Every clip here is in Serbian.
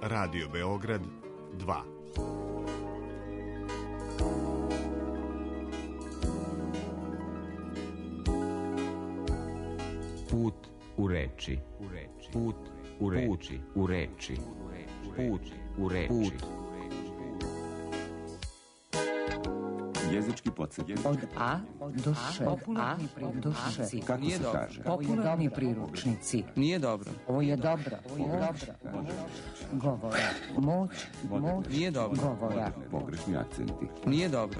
Radio Beograd 2. Put u reči. Put u reči. U reči. Put u reči. Jezički podsjetnik. Od A do Š. Popularni priručnici. Kako se kaže? Popularni priručnici. Nije dobro. Ovo je dobro. Govora. Moć. Nije dobro. Govora. Pogrešni akcenti. Nije dobro.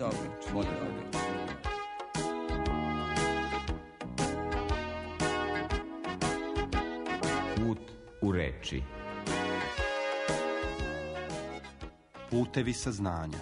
Put u reči. Putevi saznanja.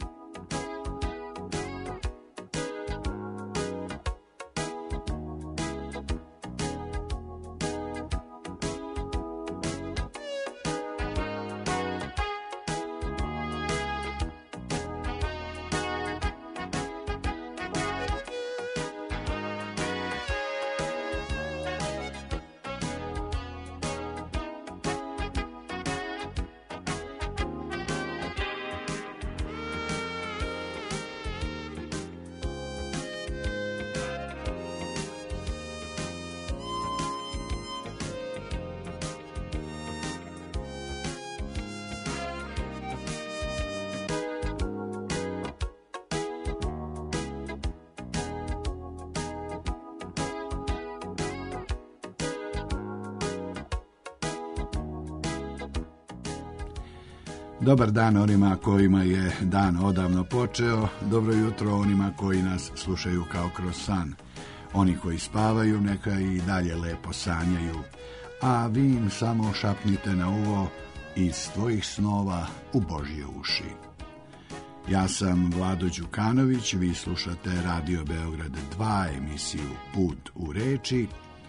Dobar dan onima kojima je dan odavno počeo, dobro jutro onima koji nas slušaju kao kroz san. Oni koji spavaju neka i dalje lepo sanjaju, a vi im samo šapnite na uvo iz tvojih snova u Božje uši. Ja sam Vlado Đukanović, vi slušate Radio Beograd 2, emisiju Put u reči,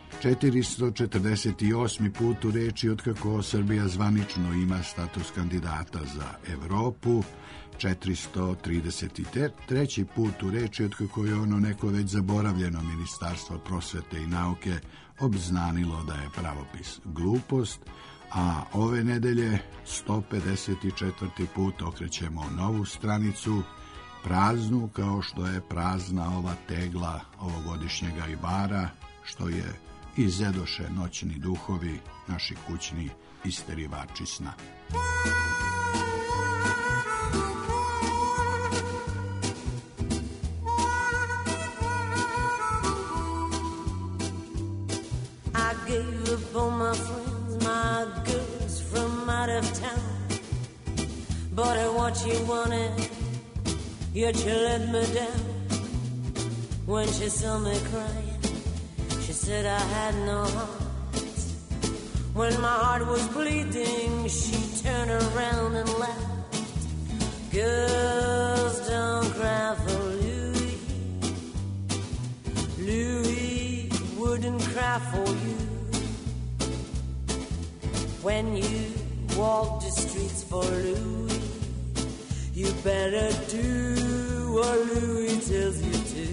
448. put u reči otkako Srbija zvanično ima status kandidata za Evropu, 433. put u reči otkako je ono neko već zaboravljeno Ministarstvo prosvete i nauke obznanilo da je pravopis glupost, a ove nedelje 154. put okrećemo novu stranicu, praznu kao što je prazna ova tegla ovogodišnjeg ajvara, što je izedoše noćni duhovi, naši kućni isterivači sna. I gave up all my friends, my girls from out of town. But I what you wanted, yet you let me down. When she saw me crying, she said I had no heart. When my heart was bleeding, she turned around and laughed. Girls don't cry for Louis. Louis wouldn't cry for you. When you walk the streets for Louis, you better do what Louis tells you to.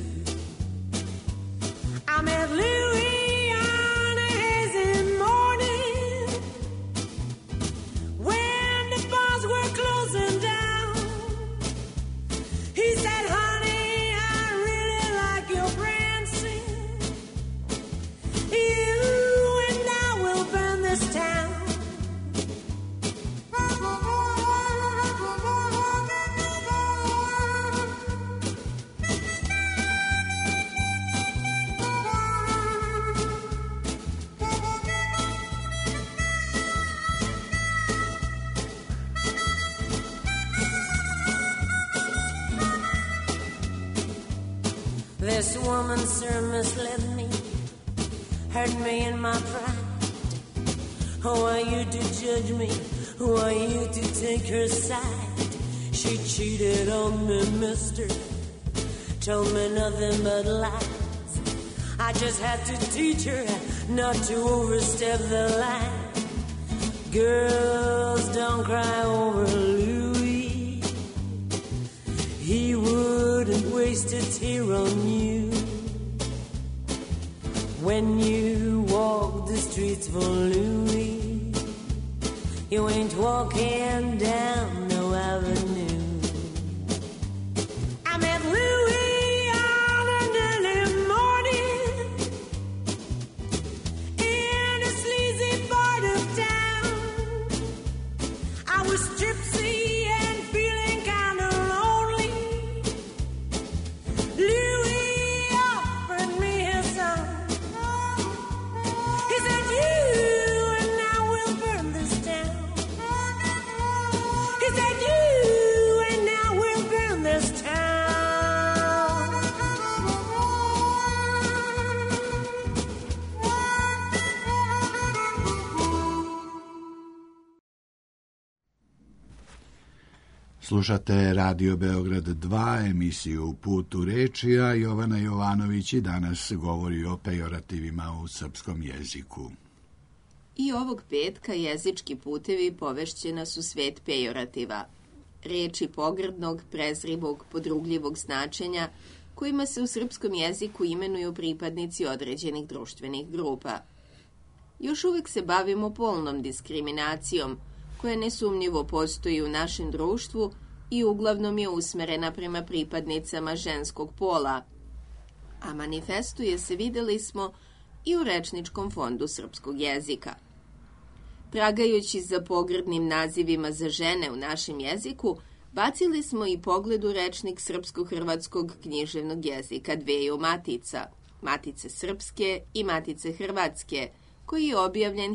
I met Louis on a hazy morning when the bars were closing down. He said, honey, I really like your prancing. You and I will burn this town. This woman, sir, misled me, hurt me in my pride. Who are you to judge me? Who are you to take her side? She cheated on me, mister, told me nothing but lies. I just had to teach her not to overstep the line. Girls, don't cry over Louis. He wouldn't waste a tear on you. When you walk the streets for Louis, You ain't walking down no avenue. I met Louis on an early morning in a sleazy part of town. I was gypsy and feeling kind of lonely. Louis offered me his son. He said, you and I will burn this town. He said, you and I will burn this town. Slušate Radio Beograd 2, emisiju Put u reči, a Jovana Jovanović i danas govori o pejorativima u srpskom jeziku. I ovog petka jezički putevi povešće nas u svet pejorativa, reči pogrdnog, prezrivog, podrugljivog značenja, kojima se u srpskom jeziku imenuju pripadnici određenih društvenih grupa. Još uvek se bavimo polnom diskriminacijom, koja nesumnjivo postoji u našem društvu i uglavnom je usmerena prema pripadnicama ženskog pola, a manifestuje se, videli smo, i u rečničkom fondu srpskog jezika. Tragajući za pogrdnim nazivima za žene u našem jeziku, bacili smo i pogled u rečnik srpsko-hrvatskog književnog jezika dveju matica, Matice srpske i Matice hrvatske, koji je objavljen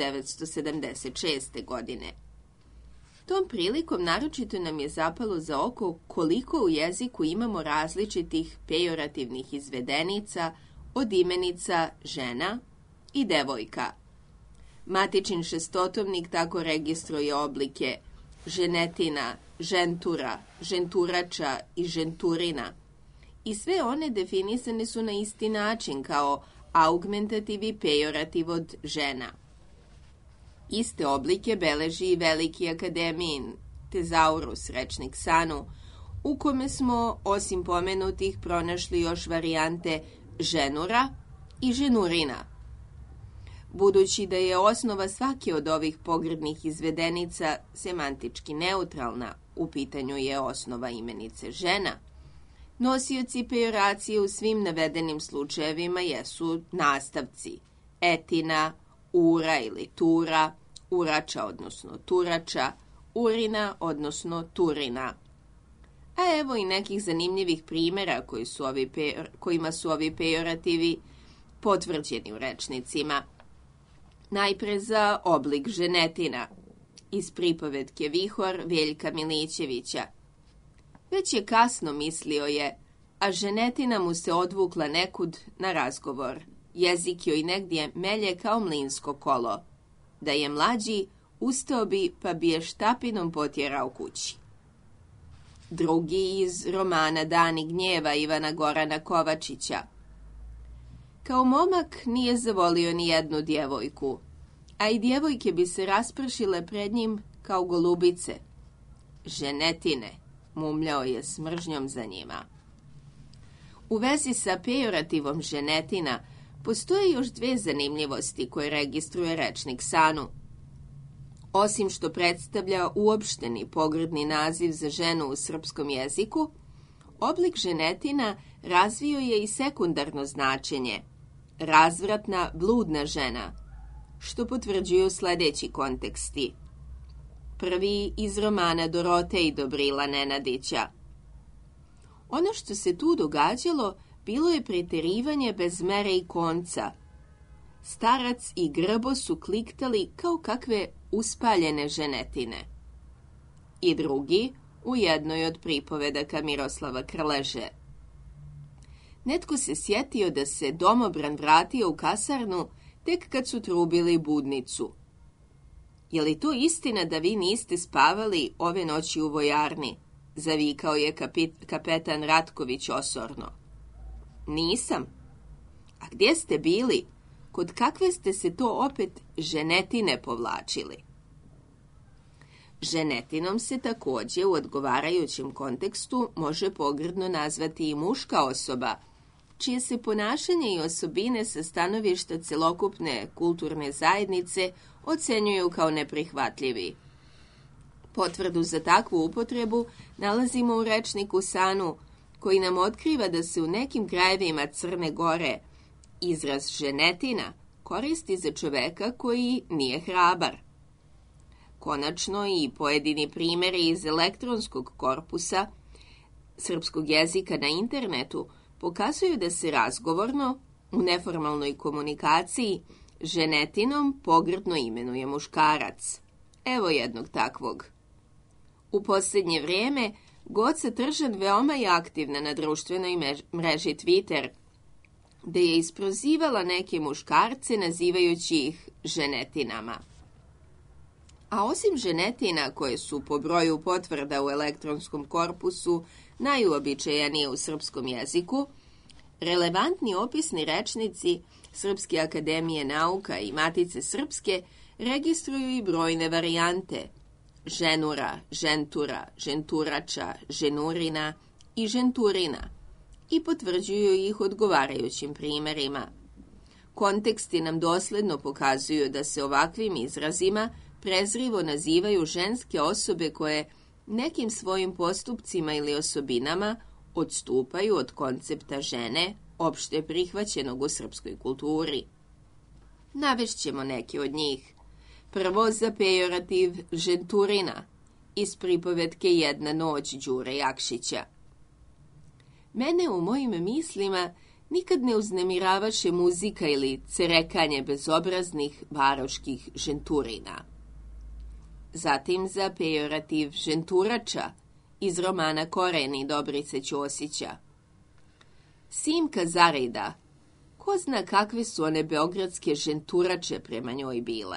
1976. godine. Tom prilikom naročito nam je zapalo za oko koliko u jeziku imamo različitih pejorativnih izvedenica od imenica žena i devojka. Matičin šestotomnik tako registruje oblike ženetina, žentura, ženturača i ženturina. I sve one definisane su na isti način kao augmentativ i pejorativ od žena. Iste oblike beleži i veliki akademijin Tezaurus, rečnik Sanu, u kome smo, osim pomenutih, pronašli još varijante ženura i ženurina. Budući da je osnova svake od ovih pogrdnih izvedenica semantički neutralna, u pitanju je osnova imenice žena, nosioci pejoracije u svim navedenim slučajevima jesu nastavci etina, ura ili tura, urača odnosno turača, urina odnosno turina. A evo i nekih zanimljivih primjera kojima su ovi pejorativi potvrđeni u rečnicima. Najpre za oblik ženetina, iz pripovetke Vihor Veljka Milićevića. Već je kasno, mislio je, a ženetina mu se odvukla nekud na razgovor. Jezik joj negdje melje kao mlinsko kolo. Da je mlađi, ustao bi pa bi je štapinom potjerao kući. Drugi iz romana Dani gnjeva Ivana Gorana Kovačića. Kao momak nije zavolio ni jednu djevojku, a i djevojke bi se raspršile pred njim kao golubice. Ženetine, mumljao je s mržnjom za njima. U vezi sa pejorativom ženetina postoje još dve zanimljivosti koje registruje rečnik Sanu. Osim što predstavlja uopšteni pogrdni naziv za ženu u srpskom jeziku, oblik ženetina razvio je i sekundarno značenje, razvratna, bludna žena, što potvrđuju sljedeći konteksti. Prvi iz romana Dorote i Dobrila Nenadića. Ono što se tu događalo bilo je pretjerivanje bez mere i konca. Starac i grbo su kliktali kao kakve uspaljene ženetine. I drugi u jednoj od pripovedaka Miroslava Krleže. Netko se sjetio da se domobran vratio u kasarnu tek kad su trubili budnicu. Je li to istina da vi niste spavali ove noći u vojarni? Zavikao je kapetan Ratković osorno. Nisam. A gdje ste bili? Kod kakve ste se to opet ženetine povlačili? Ženetinom se također u odgovarajućem kontekstu može pogrdno nazvati i muška osoba, čije se ponašanje i osobine sa stanovišta celokupne kulturne zajednice ocenjuju kao neprihvatljivi. Potvrdu za takvu upotrebu nalazimo u rečniku Sanu, koji nam otkriva da se u nekim krajevima Crne Gore izraz ženetina koristi za čoveka koji nije hrabar. Konačno i pojedini primjeri iz elektronskog korpusa srpskog jezika na internetu pokazuju da se razgovorno, u neformalnoj komunikaciji, ženetinom pogrdno imenuje muškarac. Evo jednog takvog. U posljednje vrijeme Goca Tržan veoma je aktivna na društvenoj mreži Twitter, gde je isprozivala neke muškarce nazivajući ih ženetinama. A osim ženetina koje su po broju potvrda u elektronskom korpusu najuobičajenije u srpskom jeziku, relevantni opisni rečnici Srpske akademije nauka i Matice Srpske registruju i brojne varijante ženura, žentura, ženturača, ženurina i ženturina i potvrđuju ih odgovarajućim primjerima. Konteksti nam dosledno pokazuju da se ovakvim izrazima prezrivo nazivaju ženske osobe koje nekim svojim postupcima ili osobinama odstupaju od koncepta žene, opšte prihvaćenog u srpskoj kulturi. Navešćemo neke od njih. Prvo za pejorativ ženturina iz pripovetke Jedna noć Đure Jakšića. Mene u mojim mislima nikad ne uznemiravaše muzika ili cerekanje bezobraznih varoških ženturina. Zatim za pejorativ ženturača iz romana Koreni Dobrice Ćosića. Simka Zarejda, ko zna kakve su one beogradske ženturače prema njoj bile.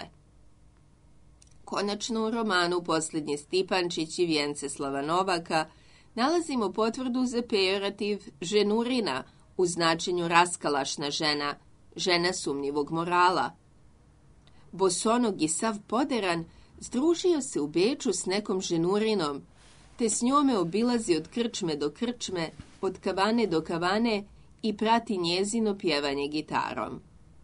Konačno u romanu Posljednji Stipančić i Vjenceslava Novaka nalazimo potvrdu za pejorativ ženurina u značenju raskalašna žena, žena sumnjivog morala. Bosonog i sav poderan združio se u Beču s nekom ženurinom, te s njome obilazi od krčme do krčme, od kavane do kavane i prati njezino pjevanje gitarom.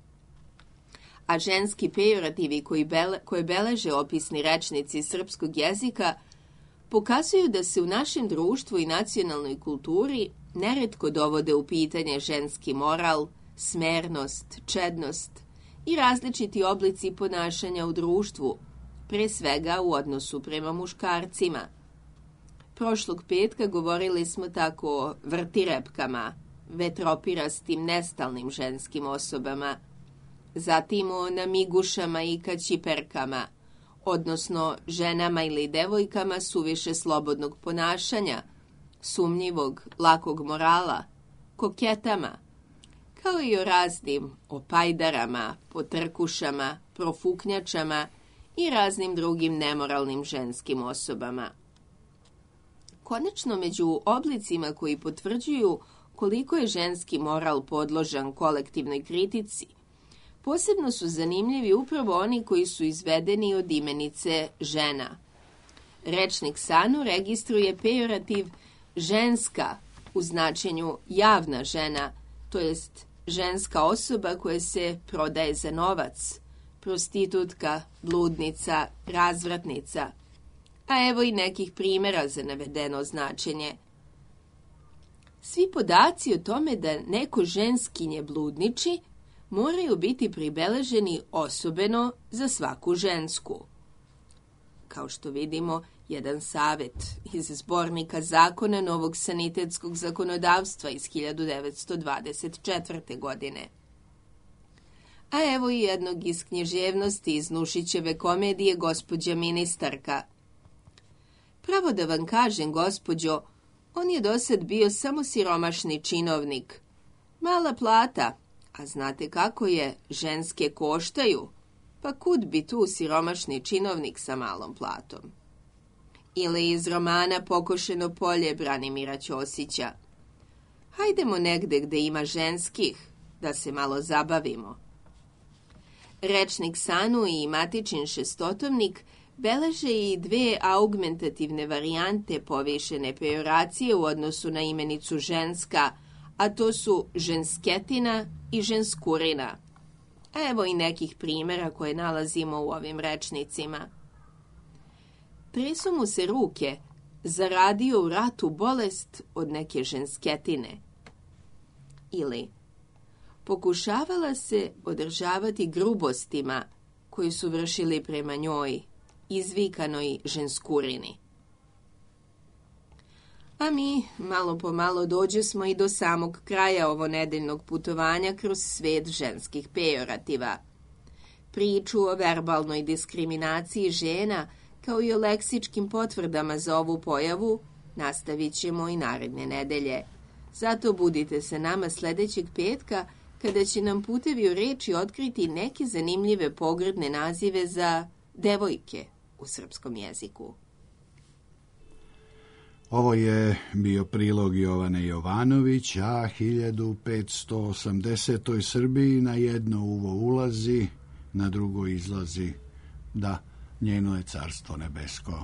A ženski pejorativi koje beleže opisni rečnici srpskog jezika pokazuju da se u našem društvu i nacionalnoj kulturi neretko dovode u pitanje ženski moral, smernost, čednost i različiti oblici ponašanja u društvu, pre svega u odnosu prema muškarcima. Prošlog petka govorili smo tako o vrtirepkama, vetropirastim nestalnim ženskim osobama, zatim o namigušama i kaćiperkama, odnosno ženama ili devojkama suviše slobodnog ponašanja, sumnjivog, lakog morala, koketama, kao i o raznim opajdarama, potrkušama, profuknjačama i raznim drugim nemoralnim ženskim osobama. Konačno, među oblicima koji potvrđuju koliko je ženski moral podložan kolektivnoj kritici, posebno su zanimljivi upravo oni koji su izvedeni od imenice žena. Rečnik Sanu registruje pejorativ ženska u značenju javna žena, to jest ženska osoba koja se prodaje za novac, prostitutka, bludnica, razvratnica, a evo i nekih primjera za navedeno značenje. Svi podaci o tome da neko ženskinje bludniči moraju biti pribeleženi osobeno za svaku žensku. Kao što vidimo, jedan savjet iz zbornika zakona novog sanitetskog zakonodavstva iz 1924. godine. A evo i jednog iz književnosti iz Nušićeve komedije Gospođa ministarka. Pravo da vam kažem, gospođo, on je dosad bio samo siromašni činovnik. Mala plata, a znate kako je, ženske koštaju, pa kud bi tu siromašni činovnik sa malom platom. Ili iz romana Pokošeno polje Branimira Ćosića. Hajdemo negde gde ima ženskih, da se malo zabavimo. Rečnik Sanu i matičin šestotomnik beleže i dve augmentativne varijante povišene pejoracije u odnosu na imenicu ženska, a to su žensketina i ženskurina. Evo i nekih primjera koje nalazimo u ovim rečnicima. Tresu mu se ruke, zaradio u ratu bolest od neke žensketine. Ili, pokušavala se održavati grubostima koji su vršili prema njoj, izvikanoj ženskurini. A mi, malo po malo, dođosmo i do samog kraja ovo nedeljnog putovanja kroz svet ženskih pejorativa. Priču o verbalnoj diskriminaciji žena, kao i o leksičkim potvrdama za ovu pojavu, nastavit ćemo i naredne nedelje. Zato budite sa nama sljedećeg petka, kada će nam putevi u reči otkriti neke zanimljive pogrdne nazive za devojke u srpskom jeziku. Ovo je bio prilog Jovane Jovanović, a 1580. Srbiji na jedno uvo ulazi, na drugo izlazi, da njeno je carstvo nebesko.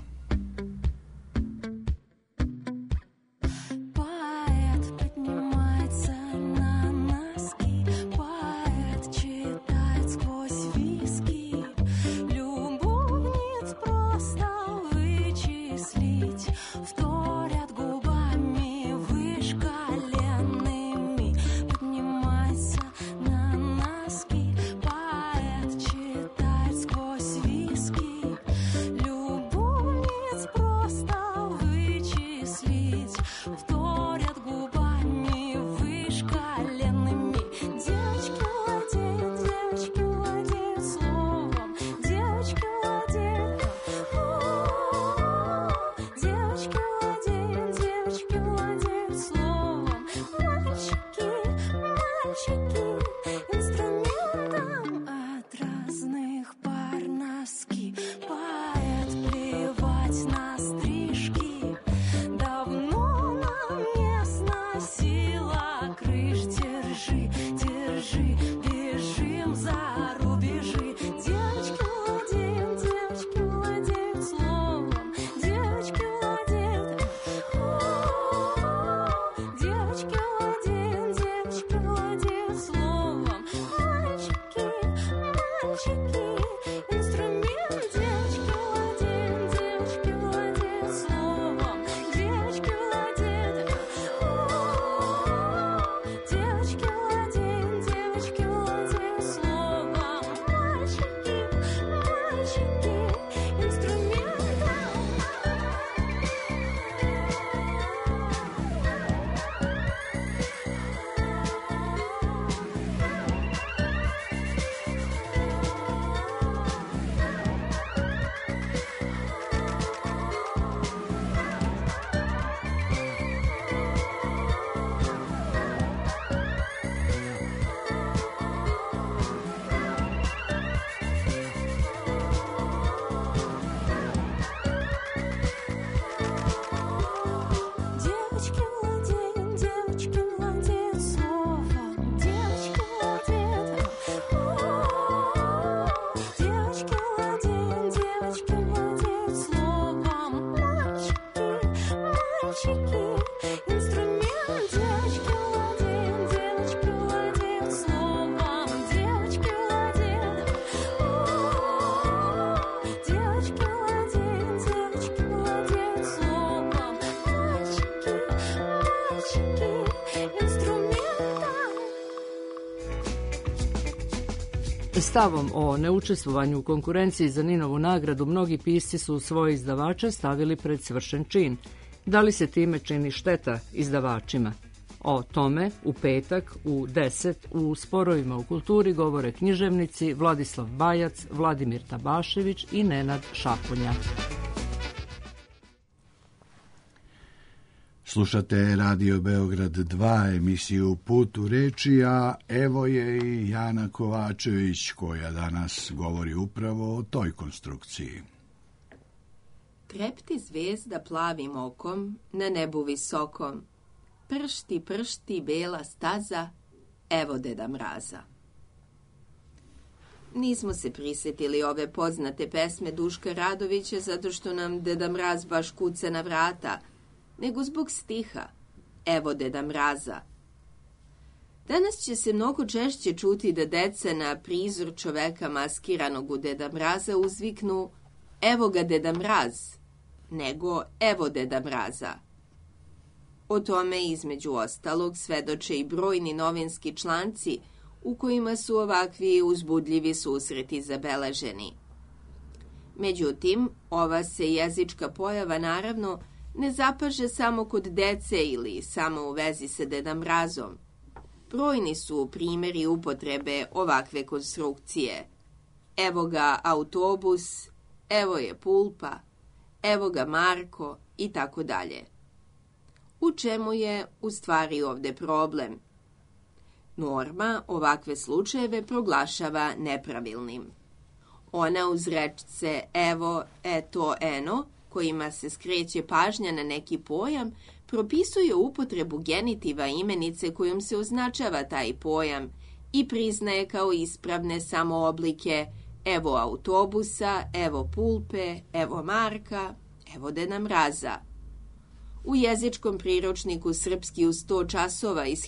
Stavom o neučestvovanju u konkurenciji za Ninovu nagradu mnogi pisci su svoje izdavače stavili pred svršen čin. Da li se time čini šteta izdavačima? O tome u petak u 10 u Sporovima u kulturi govore književnici Vladislav Bajac, Vladimir Tabašević i Nenad Šapunja. Slušate Radio Beograd 2, emisiju Put u reči, a evo je i Jana Kovačević koja danas govori upravo o toj konstrukciji. Trepti zvezda plavim okom na nebu visokom, pršti, pršti bela staza, evo Deda Mraza. Nismo se prisjetili ove poznate pesme Duška Radovića zato što nam Deda Mraz baš kuca na vrata, nego zbog stiha, evo Deda Mraza. Danas će se mnogo češće čuti da deca na prizor čoveka maskiranog u Deda Mraza uzviknu "Evo ga Deda Mraz", nego "Evo Deda Mraza". O tome, između ostalog, svedoče i brojni novinski članci u kojima su ovakvi uzbudljivi susreti zabeleženi. Međutim, ova se jezička pojava naravno ne zapaže samo kod dece ili samo u vezi sa Deda Mrazom. Brojni su primjeri upotrebe ovakve konstrukcije. Evo ga autobus, evo je pulpa, evo ga Marko i tako dalje. U čemu je u stvari ovde problem? Norma ovakve slučajeve proglašava nepravilnim. Ona uz rečce evo, eto, eno, kojima se skreće pažnja na neki pojam, propisuje upotrebu genitiva imenice kojom se označava taj pojam i priznaje kao ispravne samo oblike evo autobusa, evo pulpe, evo Marka, evo Deda Mraza. U jezičkom priručniku Srpski u 100 časova iz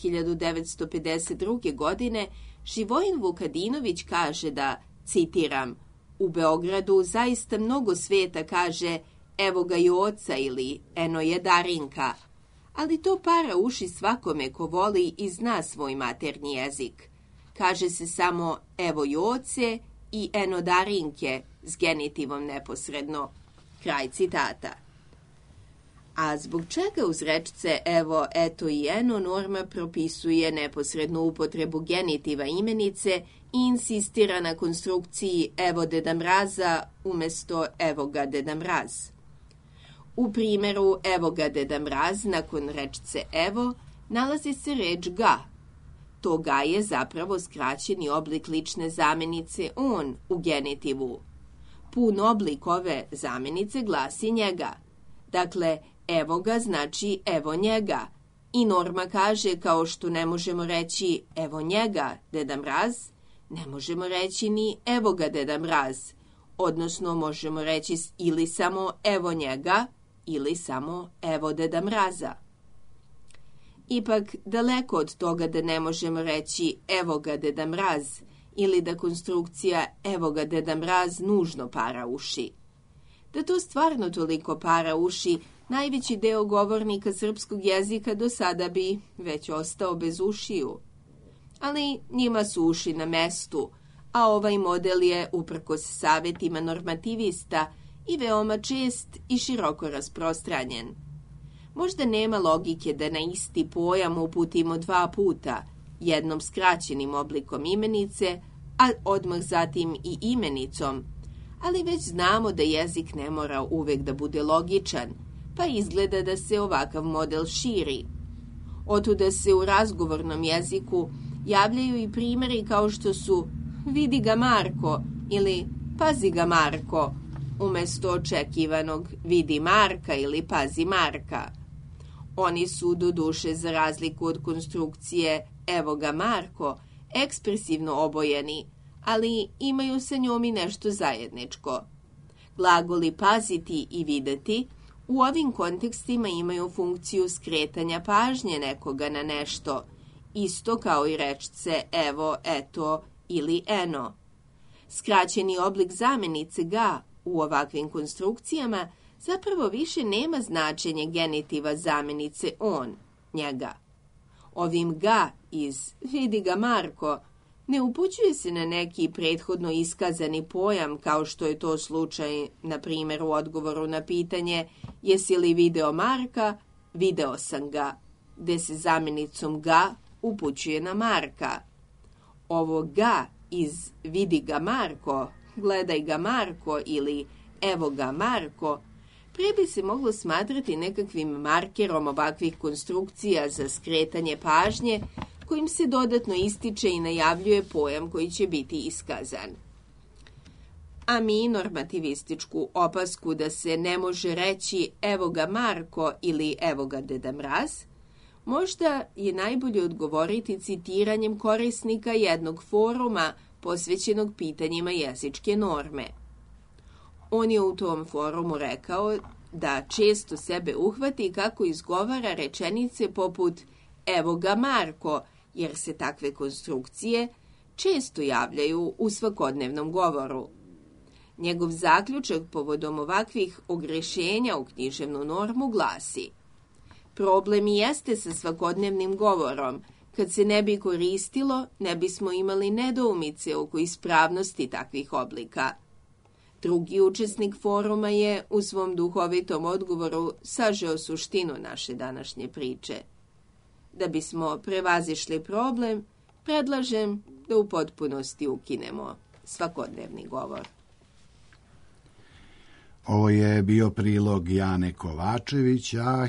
1952. godine Živojin Vukadinović kaže da, citiram, "U Beogradu zaista mnogo sveta kaže evo ga Joca ili eno je Darinka, ali to para uši svakome ko voli i zna svoj maternji jezik. Kaže se samo evo Joce i eno Darinke s genitivom neposredno." Kraj citata. A zbog čega uz rečce evo, eto i eno norma propisuje neposrednu upotrebu genitiva imenice i insistira na konstrukciji evo Deda Mraza umjesto evo ga Deda Mraz? U primjeru evo ga Deda Mraz nakon rečce evo nalazi se reč ga. To ga je zapravo skraćeni oblik lične zamjenice on u genitivu. Pun oblik ove zamjenice glasi njega. Dakle, evo ga znači evo njega. I norma kaže kao što ne možemo reći evo njega Deda Mraz, ne možemo reći ni evo ga Deda Mraz. Odnosno možemo reći ili samo evo njega ili samo evo Deda Mraza. Ipak, daleko od toga da ne možemo reći evo ga Deda Mraz ili da konstrukcija evo ga Deda Mraz nužno para uši. Da to stvarno toliko para uši, najveći deo govornika srpskog jezika do sada bi već ostao bez ušiju. Ali njima su uši na mestu, a ovaj model je, uprkos savjetima normativista, i veoma čest i široko rasprostranjen. Možda nema logike da na isti pojam uputimo 2 puta, jednom skraćenim oblikom imenice, a odmah zatim i imenicom, ali već znamo da jezik ne mora uvek da bude logičan, pa izgleda da se ovakav model širi. Otuda se u razgovornom jeziku javljaju i primjeri kao što su vidi ga Marko ili pazi ga Marko, umjesto očekivanog vidi Marka ili pazi Marka. Oni su, doduše, za razliku od konstrukcije evo ga Marko, ekspresivno obojeni, ali imaju sa njom i nešto zajedničko. Glagoli paziti i videti u ovim kontekstima imaju funkciju skretanja pažnje nekoga na nešto, isto kao i rečce evo, eto ili eno. Skraćeni oblik zamjenice ga u ovakvim konstrukcijama zapravo više nema značenje genitiva zamjenice on, njega. Ovim ga iz vidi ga Marko ne upućuje se na neki prethodno iskazani pojam kao što je to slučaj, na primjer, u odgovoru na pitanje jesi li video Marka, video sam ga, gde se zamjenicom ga upućuje na Marka. Ovo ga iz vidi ga Marko, gledaj ga Marko ili evo ga Marko, prije bi se moglo smatrati nekakvim markerom ovakvih konstrukcija za skretanje pažnje, kojim se dodatno ističe i najavljuje pojam koji će biti iskazan. A mi normativističku opasku da se ne može reći evo ga Marko ili evo ga Deda Mraz, možda je najbolje odgovoriti citiranjem korisnika jednog foruma posvećenog pitanjima jezičke norme. On je u tom forumu rekao da često sebe uhvati kako izgovara rečenice poput evo ga Marko, jer se takve konstrukcije često javljaju u svakodnevnom govoru. Njegov zaključak povodom ovakvih ogrešenja u književnu normu glasi: problem i jeste sa svakodnevnim govorom. Kad se ne bi koristilo, ne bismo imali nedoumice oko ispravnosti takvih oblika. Drugi učesnik foruma je u svom duhovitom odgovoru sažeo suštinu naše današnje priče. Da bismo prevazišli problem, predlažem da u potpunosti ukinemo svakodnevni govor. Ovo je bio prilog Jane Kovačević, a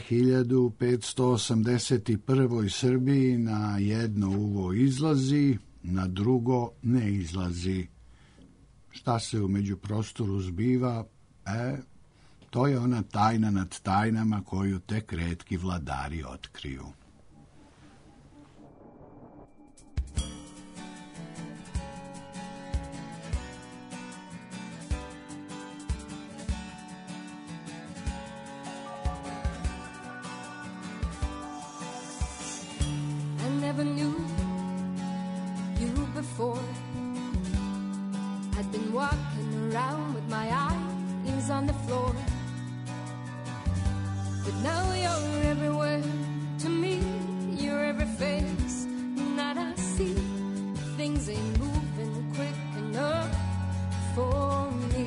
1581. Srbiji na jedno uvo izlazi, na drugo ne izlazi. Šta se u međuprostoru zbiva? To je ona tajna nad tajnama koju tek retki vladari otkriju. Never knew you before. I'd been walking around with my eyes on the floor, but now you're everywhere to me. You're every face that I see. Things ain't moving quick enough for me.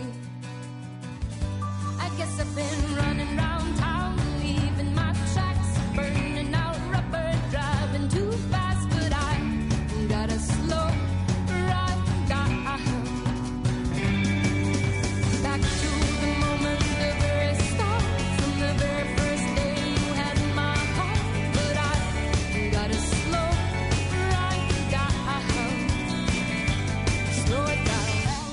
I guess I've been running around town, leaving my tracks, burning out rubber, driving too fast, but I gotta slow right down. Back to the moment, the very start, from the very first day you had my heart, but I gotta slow right down. Slow it down.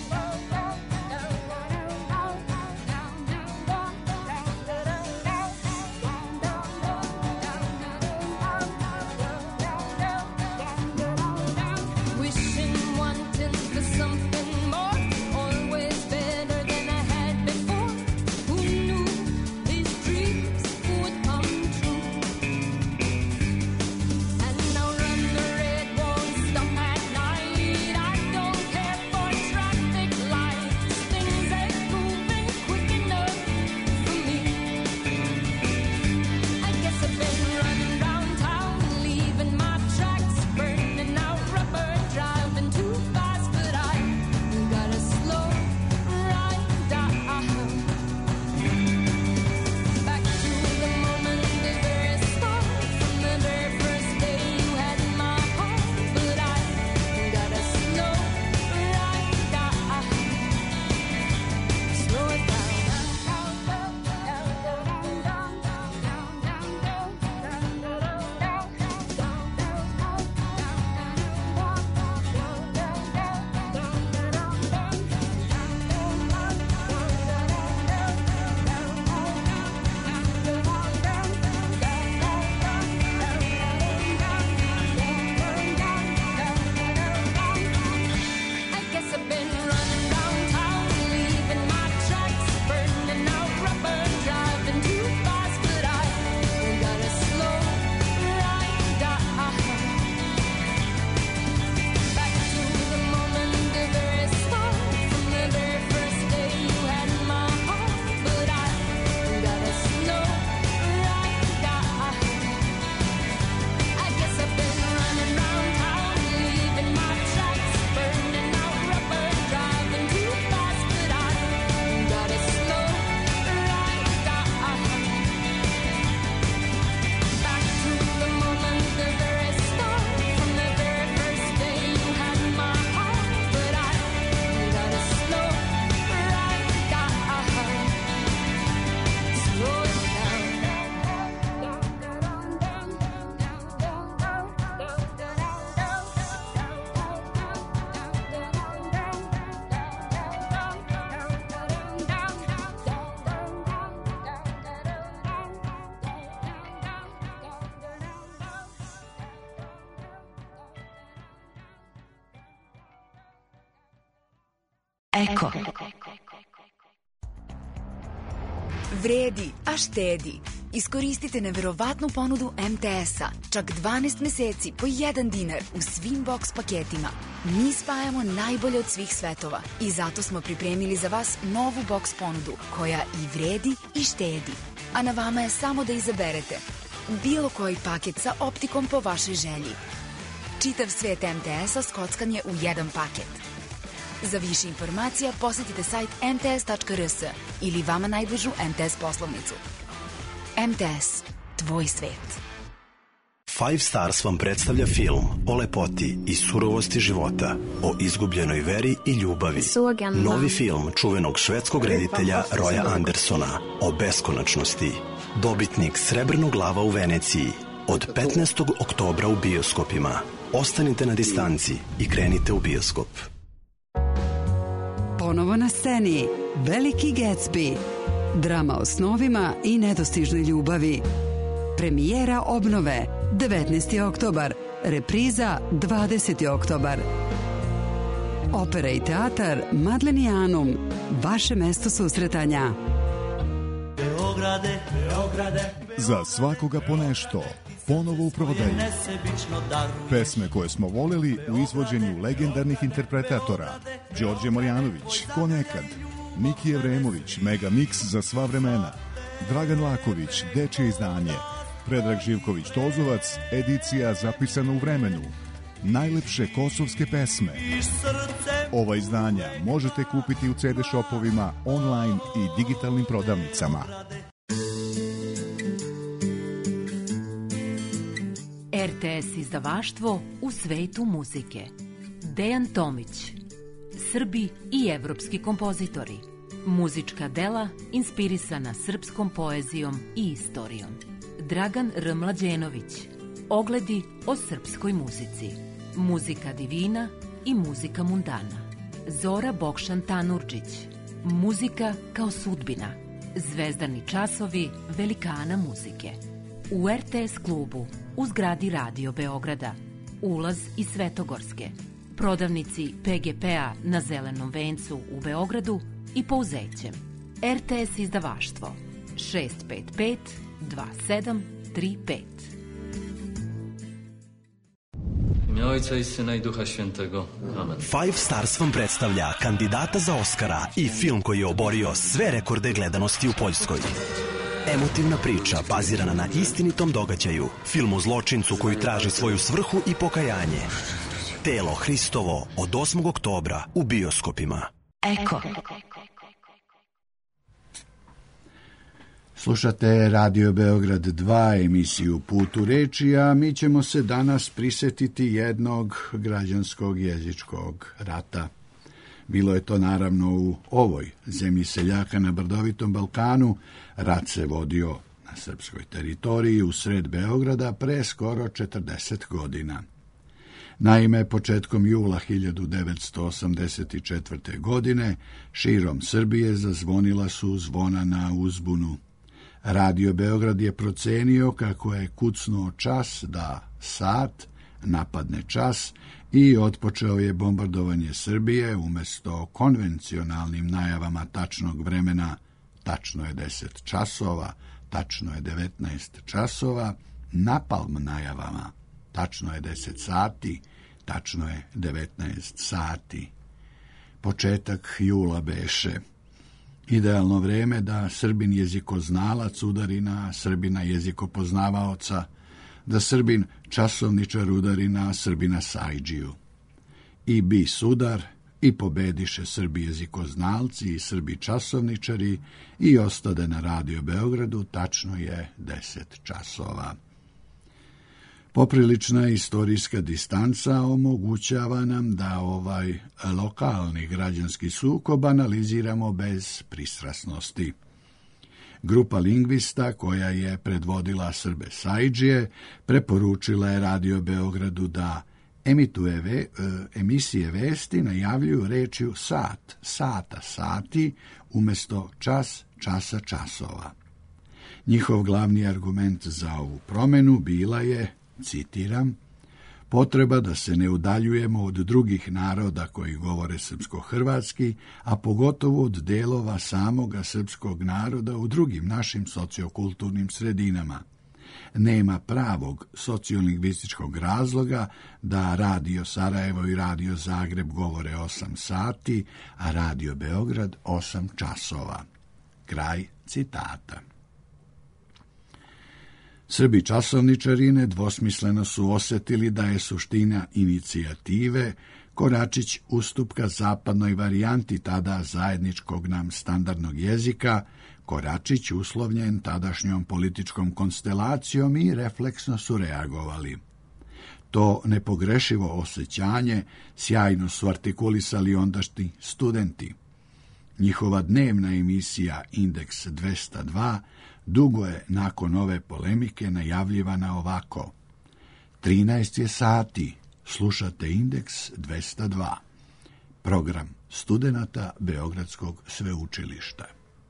Wishing, wanting for something more, always better than I had before. Who knew these dreams would come true? And now run the red, won't stop at night. I don't care for traffic lights. Things ain't moving quick enough for me. I guess I've been running round town, leaving my tracks, burning out rubber, driving too fast, but I gotta slow right down. Back to the moment, the very start, from the very first day you had my heart, but I gotta slow right down. Slow it down. I guess I've been running round town, leaving my tracks, burning out rubber, driving too fast, but I gotta slow right down. Back to the moment, the very start, from the very first day you had my heart, but I gotta slow right down. I guess I've been running round town, leaving my tracks, burning out rubber, driving too fast, but I gotta slow right down. Back to the moment, the very start, from the very first day you had my heart, but I gotta slow right down. Slow it Eko. Vredi, a štedi. Iskoristite neverovatnu ponudu MTS-a. Čak 12 meseci po $1 u svim box paketima. Mi spajamo najbolje od svih svetova i zato smo pripremili za vas novu box ponudu koja i vredi i štedi. A na vama je samo da izaberete bilo koji paket sa optikom po vašoj želji. Čitav svet MTS-a skockanje u jedan paket. Za više informacija posjetite sajt mts.rs ili vama najbližu MTS poslovnicu. MTS, tvoj svet. Five Stars vam predstavlja film o lepoti i surovosti života, o izgubljenoj veri i ljubavi. Novi film čuvenog švedskog reditelja Roya Andersona o beskonačnosti. Dobitnik Srebrnog lava u Veneciji od 15. oktobra u bioskopima. Ostanite na distanci i krenite u bioskop. Ponovo na sceni Veliki Gatsby. Drama o snovima i nedostižnoj ljubavi. Premijera obnove 19. oktobar. Repriza 20. oktobar. Opera i teatar Madlenianum. Vaše mesto susretanja. Za svakoga po nešto. Ponovo u prodaji. Pesme koje smo voleli u izvođenju legendarnih interpretatora. Đorđe Marjanović, Ko nekad. Miki Jevremović, Mega Mix za sva vremena. Dragan Laković, Dečje izdanje. Predrag Živković Tozovac, edicija zapisana u vremenu. Najlepše kosovske pesme. Ova izdanja možete kupiti u CD shopovima, online i digitalnim prodavnicama. RTS izdavaštvo u svetu muzike. Dejan Tomić. Srbi i evropski kompozitori. Muzička dela inspirisana srpskom poezijom i istorijom. Dragan R. Mlađenović. Ogledi o srpskoj muzici. Muzika divina i muzika mundana. Zora Bokšan Tanurđić. Muzika kao sudbina. Zvezdani časovi velikana muzike. U RTS klubu u zgradi Radio Beograda. Ulaz iz Svetogorske. Prodavnici PGP-a na Zelenom vencu u Beogradu i Pouzećem. RTS izdavaštvo 655 2735. Ime Ojca i Syna i Duha Świętego. Amen. Five Stars vam predstavlja kandidata za Oscara i film koji je oborio sve rekorde gledanosti u Poljskoj. Emotivna priča bazirana na istinitom događaju. Film o zločincu koji traži svoju svrhu i pokajanje. Telo Hristovo od 8. oktobra u bioskopima. Eko. Slušate Radio Beograd 2, emisiju Put u reči, a mi ćemo se danas prisetiti jednog građanskog jezičkog rata. Bilo je to naravno u ovoj zemlji seljaka na brdovitom Balkanu. Rat se vodio na srpskoj teritoriji u sred Beograda pre skoro 40 godina. Naime, početkom jula 1984. godine širom Srbije zazvonila su zvona na uzbunu. Radio Beograd je procenio kako je kucnuo čas da sat napadne čas i otpočeo je bombardovanje Srbije umesto konvencionalnim najavama tačnog vremena, tačno je 10 časova, tačno je 19 časova, napalm najavama, tačno je 10 sati, tačno je 19 sati. Početak jula beše idealno vreme da Srbin jezikoznalac udari na Srbina jezikopoznavaoca, da Srbin časovničar udari na Srbina sajđiju. I bi sudar, i pobediše Srbi jezikoznalci i Srbi časovničari i ostade na Radio Beogradu, tačno je 10 časova. Poprilična istorijska distanca omogućava nam da ovaj lokalni građanski sukob analiziramo bez pristrasnosti. Grupa lingvista koja je predvodila Srbe sajđije preporučila je Radio Beogradu da emituje emisije vesti najavljuju rečju sat, sata, sati umjesto čas, časa, časova. Njihov glavni argument za ovu promenu bila je, citiram, potreba da se ne udaljujemo od drugih naroda koji govore srpsko-hrvatski, a pogotovo od delova samoga srpskog naroda u drugim našim sociokulturnim sredinama. Nema pravog sociolingvističkog razloga da Radio Sarajevo i Radio Zagreb govore 8 sati, a Radio Beograd 8 časova. Kraj citata. Srbi časovničari nedvosmisleno su osjetili da je suština inicijative koračić ustupka zapadnoj varijanti tada zajedničkog nam standardnog jezika, koračić uslovljen tadašnjom političkom konstelacijom i refleksno su reagovali. To nepogrešivo osjećanje sjajno su artikulisali ondašnji studenti. Njihova dnevna emisija Indeks 202 dugo je nakon ove polemike najavljivana ovako. 13 je sati, slušate Indeks 202. Program studenata Beogradskog sveučilišta.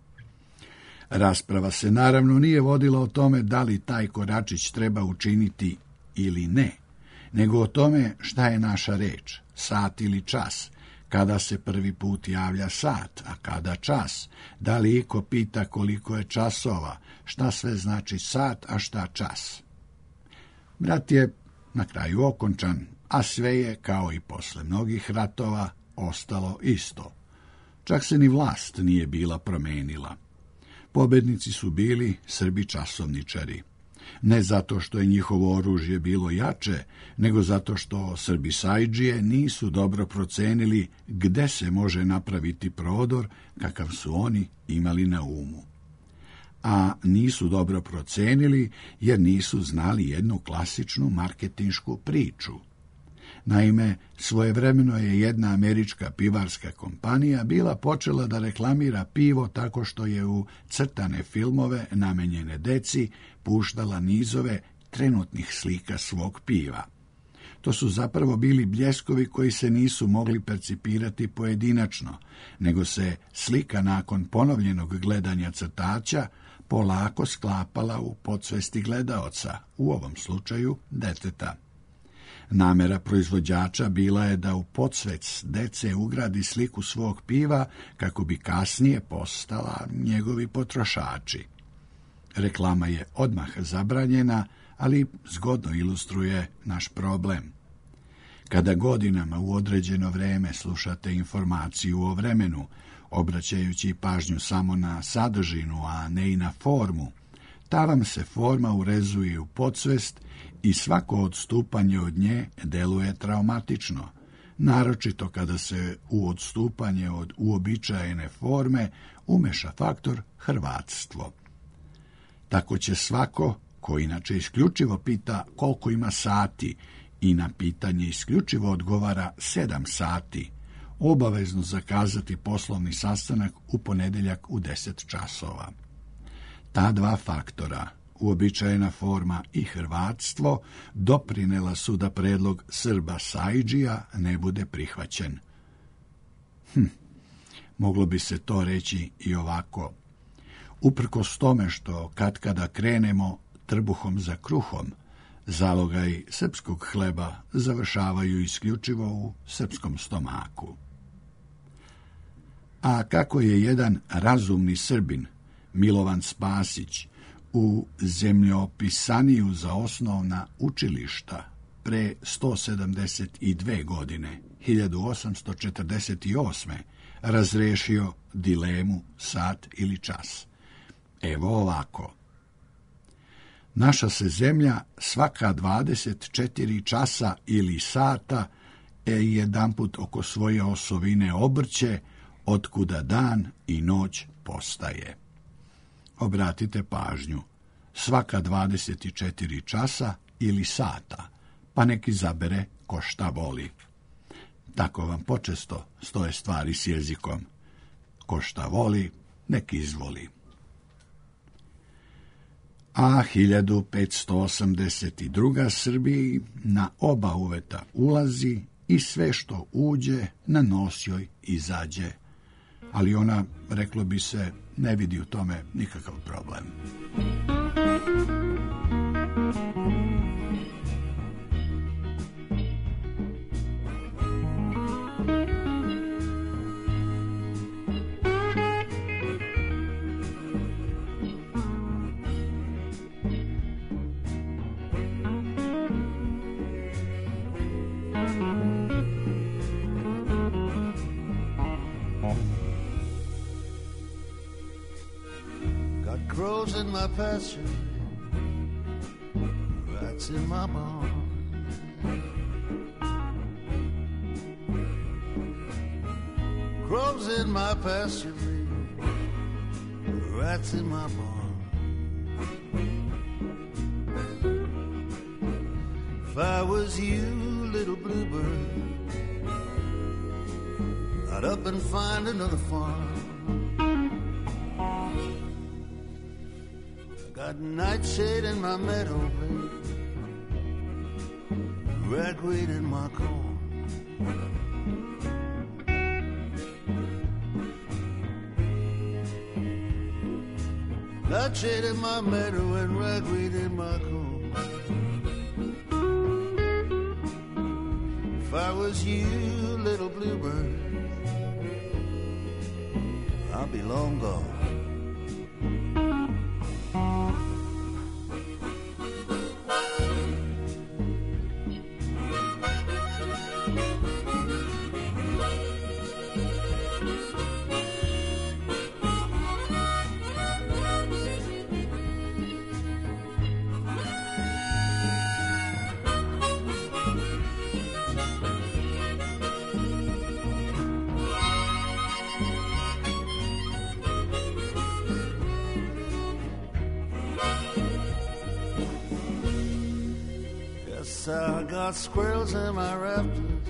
Rasprava se naravno nije vodila o tome da li taj koračić treba učiniti ili ne, nego o tome šta je naša reč, sat ili čas, kada se prvi put javlja sat, a kada čas, da li iko pita koliko je časova, šta sve znači sat, a šta čas. Rat je na kraju okončan, a sve je, kao i posle mnogih ratova, ostalo isto. Čak se ni vlast nije bila promenila. Pobednici su bili Srbi časovničari. Ne zato što je njihovo oružje bilo jače, nego zato što Srbi sajdžije nisu dobro procenili gde se može napraviti prodor kakav su oni imali na umu. A nisu dobro procenili jer nisu znali jednu klasičnu marketinšku priču. Naime, svojevremeno je jedna američka pivarska kompanija bila počela da reklamira pivo tako što je u crtane filmove namenjene deci puštala nizove trenutnih slika svog piva. To su zapravo bili bljeskovi koji se nisu mogli percipirati pojedinačno, nego se slika nakon ponovljenog gledanja crtača polako sklapala u podsvesti gledaoca, u ovom slučaju deteta. Namera proizvođača bila je da u podsvest dece ugradi sliku svog piva kako bi kasnije postala njegovi potrošači. Reklama je odmah zabranjena, ali zgodno ilustruje naš problem. Kada godinama u određeno vreme slušate informaciju o vremenu, obraćajući pažnju samo na sadržinu, a ne i na formu, ta vam se forma urezuje u podsvest i svako odstupanje od nje deluje traumatično, naročito kada se u odstupanje od uobičajene forme umeša faktor hrvatstvo. Tako će svako, ko inače isključivo pita koliko ima sati i na pitanje isključivo odgovara 7 sati, obavezno zakazati poslovni sastanak u ponedeljak u 10 časova. Ta dva faktora, uobičajena forma i hrvatstvo, doprinela su da predlog Srba sajdžija ne bude prihvaćen. Moglo bi se to reći i ovako. Uprkos tome što katkada krenemo trbuhom za kruhom, zalogaj srpskog hleba završavaju isključivo u srpskom stomaku. A kako je jedan razumni Srbin, Milovan Spasić, u zemljopisaniju za osnovna učilišta pre 172 godine, 1848. razrešio dilemu sat ili čas. Evo ovako. Naša se zemlja svaka 24 časa ili sata jedanput oko svoje osovine obrće, otkuda dan i noć postaje. Obratite pažnju, svaka 24 časa ili sata, pa nek izabere ko šta voli. Tako vam počesto stoje stvari s jezikom. Ko šta voli, nek izvoli. A 1582. Srbiji na oba uveta ulazi i sve što uđe na nos joj izađe. Ali ona, reklo bi se, ne vidi u tome nikakav problem. Crows in my pasture, rats in my barn. Crows in my pasture, rats in my barn. If I was you, little bluebird, I'd up and find another farm. Got nightshade in my meadow, babe, ragweed in my corn. Nightshade in my meadow and ragweed in my corn. If I was you, little bluebird, I'd be long gone. I got squirrels in my rafters,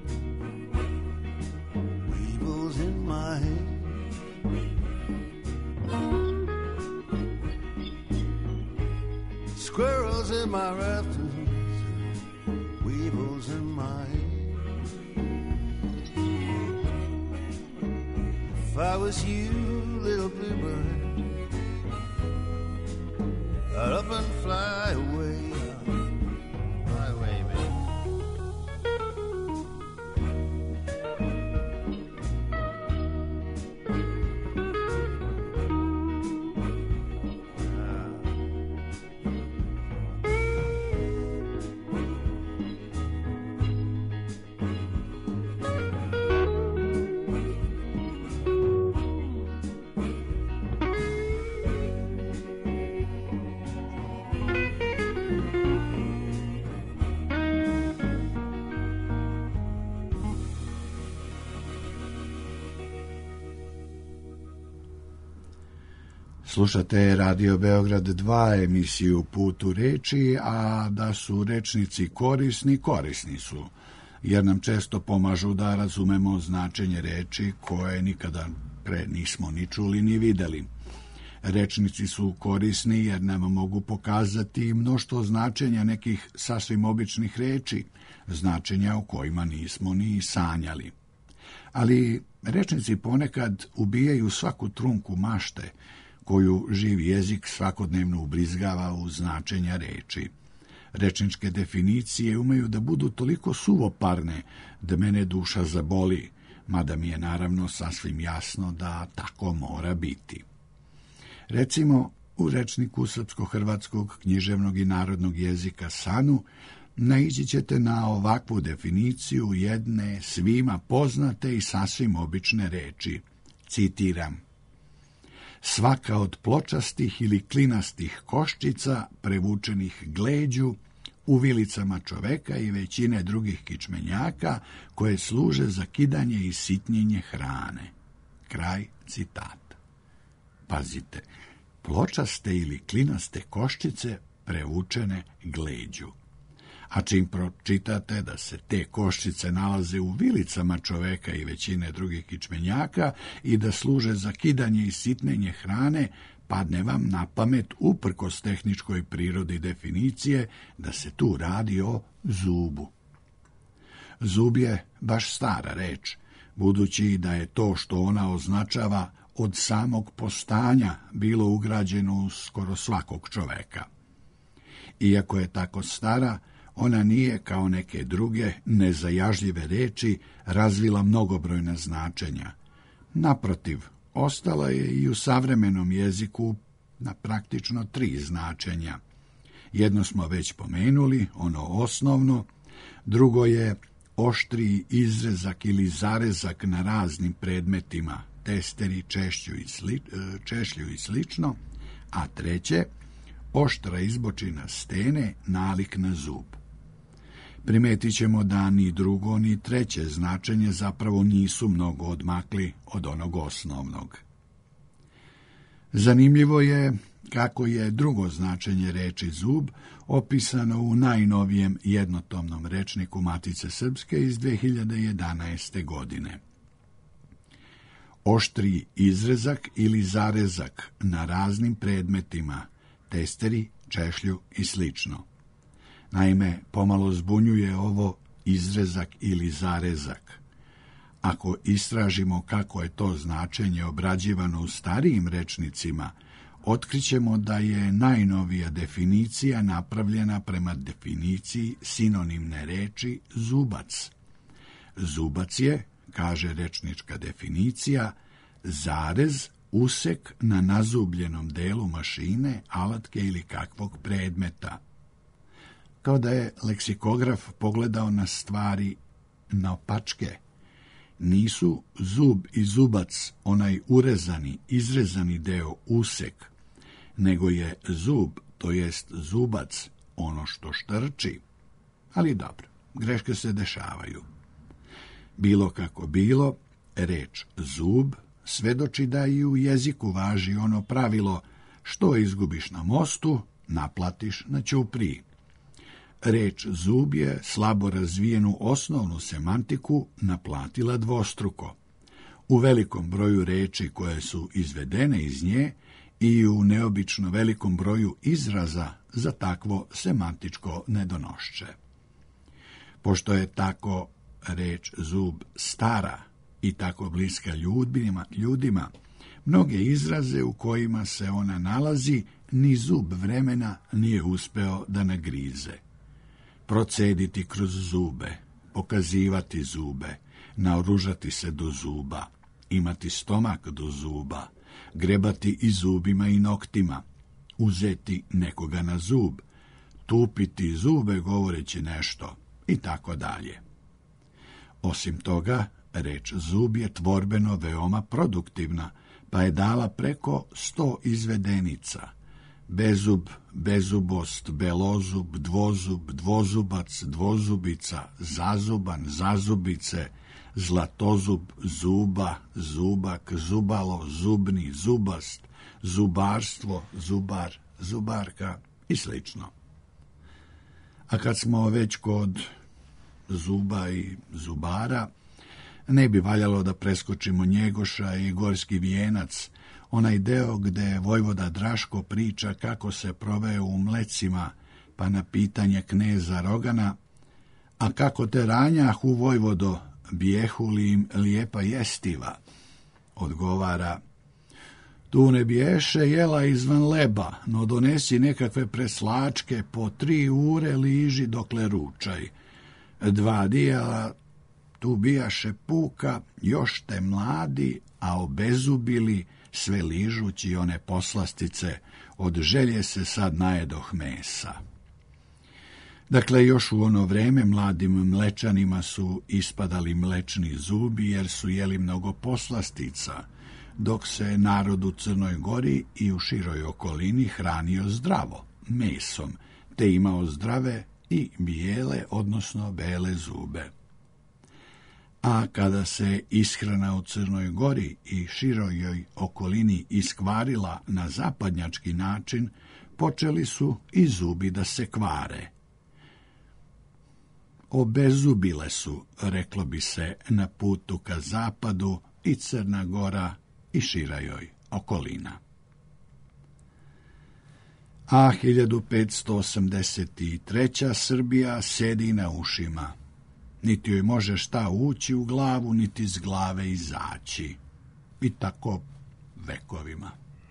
weevils in my hay. Squirrels in my rafters, weevils in my hay. If I was you, little bluebird, I'd up and fly away. Slušate Radio Beograd 2, emisiju Put u reči, a da su rečnici korisni, korisni su, jer nam često pomažu da razumemo značenje reči koje nikada pre nismo ni čuli ni videli. Rečnici su korisni jer nam mogu pokazati mnoštvo značenja nekih sasvim običnih reči, značenja o kojima nismo ni sanjali. Ali rečnici ponekad ubijaju svaku trunku mašte koju živ jezik svakodnevno ubrizgava u značenja reči. Rečničke definicije umeju da budu toliko suvoparne da mene duša zaboli, mada mi je naravno sasvim jasno da tako mora biti. Recimo, u rečniku srpsko-hrvatskog književnog i narodnog jezika SANU naići ćete na ovakvu definiciju jedne svima poznate i sasvim obične reči. Citiram: svaka od pločastih ili klinastih koščica prevučenih gleđu u vilicama čoveka i većine drugih kičmenjaka koje služe za kidanje i sitnjenje hrane. Kraj citata. Pazite, pločaste ili klinaste koščice prevučene gleđu. A čim pročitate da se te koščice nalaze u vilicama čoveka i većine drugih kičmenjaka i da služe za kidanje i sitnenje hrane, padne vam na pamet, uprkos tehničkoj prirodi definicije, da se tu radi o zubu. Zub je baš stara reč, budući da je to što ona označava od samog postanja bilo ugrađeno u skoro svakog čoveka. Iako je tako stara, ona nije, kao neke druge nezajažljive reči, razvila mnogobrojna značenja. Naprotiv, ostala je i u savremenom jeziku na praktično 3 značenja. Jedno smo već pomenuli, ono osnovno, drugo je oštriji izrezak ili zarezak na raznim predmetima, testeri, češlju i slično, a treće, oštra izbočina stene nalik na zub. Primetit ćemo da ni drugo ni treće značenje zapravo nisu mnogo odmakli od onog osnovnog. Zanimljivo je kako je drugo značenje reči zub opisano u najnovijem jednotomnom rečniku Matice Srpske iz 2011. godine. Oštri izrezak ili zarezak na raznim predmetima, testeri, češlju i slično. Naime, pomalo zbunjuje ovo izrezak ili zarezak. Ako istražimo kako je to značenje obrađivano u starijim rečnicima, otkrićemo da je najnovija definicija napravljena prema definiciji sinonimne reči zubac. Zubac je, kaže rečnička definicija, zarez, usek na nazubljenom delu mašine, alatke ili kakvog predmeta. Kao da je leksikograf pogledao na stvari naopačke. Nisu zub i zubac onaj urezani, izrezani deo usek, nego je zub, to jest zubac, ono što štrči. Ali dobro, greške se dešavaju. Bilo kako bilo, reč zub svedoči da i u jeziku važi ono pravilo što izgubiš na mostu, naplatiš na ćupriji. Reč zub je slabo razvijenu osnovnu semantiku naplatila dvostruko. U velikom broju reči koje su izvedene iz nje i u neobično velikom broju izraza za takvo semantičko nedonošće. Pošto je tako reč zub stara i tako bliska ljudima, mnoge izraze u kojima se ona nalazi ni zub vremena nije uspeo da nagrize. Procediti kroz zube, pokazivati zube, naoružati se do zuba, imati stomak do zuba, grebati i zubima i noktima, uzeti nekoga na zub, tupiti zube govoreći nešto i tako dalje. Osim toga, reč zub je tvorbeno veoma produktivna, pa je dala preko 100 izvedenica. Bezub, bezubost, belozub, dvozub, dvozubac, dvozubica, zazuban, zazubice, zlatozub, zuba, zubak, zubalo, zubni, zubast, zubarstvo, zubar, zubarka i slično. A kad smo već kod zuba i zubara, ne bi valjalo da preskočimo Njegoša i Gorski vijenac, onaj deo gde vojvoda Draško priča kako se proveo u Mlecima, pa na pitanje kneza Rogana, a kako te ranjah u vojvodo, bijehu li im lijepa jestiva, odgovara, tu ne biješe jela izvan leba, no donesi nekakve preslačke, po 3 ure liži dokle ručaj. 2 dijela tu bijaše puka, još te mladi, a obezubili, sve ližući one poslastice, od želje se sad najedoh mesa. Dakle, još u ono vreme mladim mlečanima su ispadali mlečni zubi jer su jeli mnogo poslastica, dok se narod u Crnoj Gori i u široj okolini hranio zdravo, mesom, te imao zdrave i bijele, odnosno bele zube. A kada se ishrana u Crnoj Gori i široj okolini iskvarila na zapadnjački način, počeli su i zubi da se kvare. Obezubile su, reklo bi se, na putu ka zapadu i Crna Gora i šira joj okolina. A 1583. Srbija sedi na ušima. Niti joj može šta ući u glavu, niti iz glave izaći. I tako vekovima.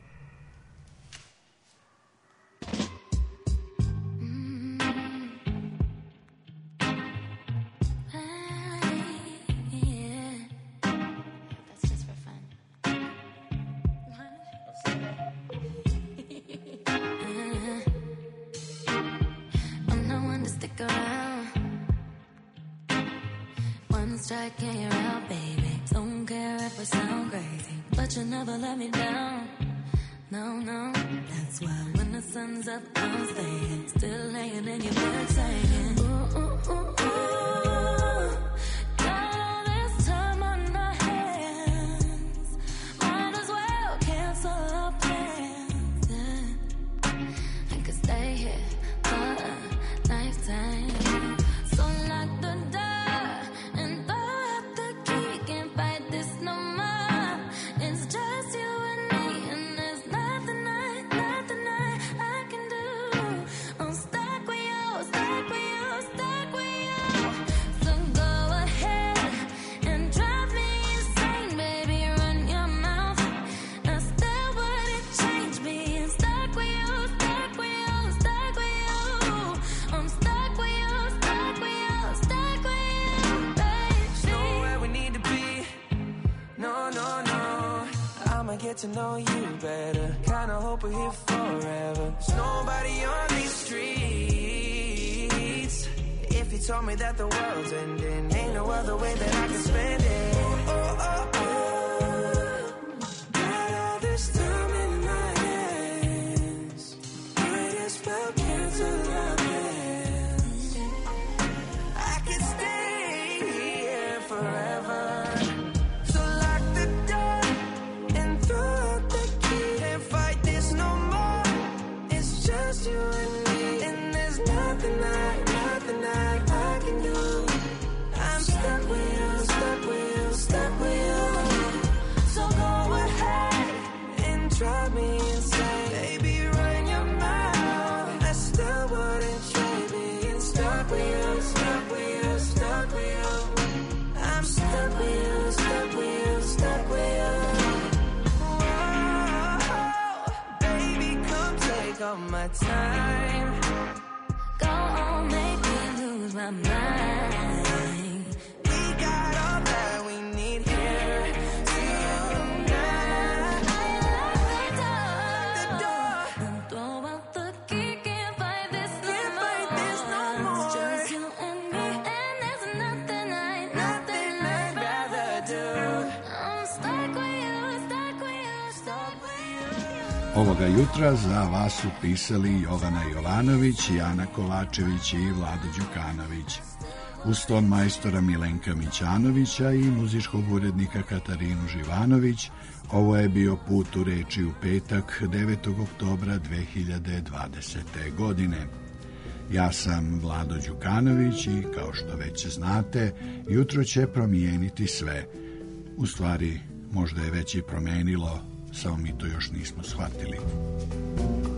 Strike and you're out, baby. Don't care if I sound crazy, but you never let me down. No, no. That's why when the sun's up, I'm staying. Still laying in your bed saying, ooh, ooh, ooh, ooh. Got all this time on our hands. Might as well cancel our plans. Yeah. I could stay here for a lifetime. So lock the door and throw out the key. Can't fight this no more. It's just you and me, and there's nothing I can do. I'm stuck with you, stuck with you, stuck with you. So go ahead and drive me insane, baby. Run your mouth. I still wouldn't change me. I'm stuck with you, stuck with you, stuck with you. I'm stuck with you, stuck with you, stuck with you, baby. Know where we need to be. No, no, no. I'ma get to know you better. Kinda hope we're here forever. There's nobody on these streets. If you told me that the world's ending, ain't no other way that I can spend it. Oh, oh, oh, oh. Got all this time in my hands. Might as well cancel our plans. I could stay here forever. So lock the door and throw out the key. Can't fight this no more. It's just you and me, and there's nothing I can do. I'm stuck with you, stuck with you, stuck with you. So go ahead and drive me insane. Baby, run your mouth. I still wouldn't trade being stuck with you, stuck with you, stuck with you. I'm stuck with you, stuck with you, stuck with you. Whoa, baby, come take all my time. Go on, make me lose my mind. We got all that we need here tonight. The door and throw out the key. Can't fight this no more. It's just you and me, and there's nothing I'd rather do. I'm stuck with you, stuck with you, stuck with you. Ovoga jutra za vas su pisali Jovana Jovanović, Jana Kovačević i Vlado Đukanović. Uz ton majstora Milenka Mićanovića i muzičkog urednika Katarinu Živanović, ovo je bio Put u reči u petak 9. oktobra 2020. godine. Ja sam Vlado Đukanović i, kao što već znate, jutro će promijeniti sve. U stvari, možda je već i promenilo, samo mi to još nismo shvatili.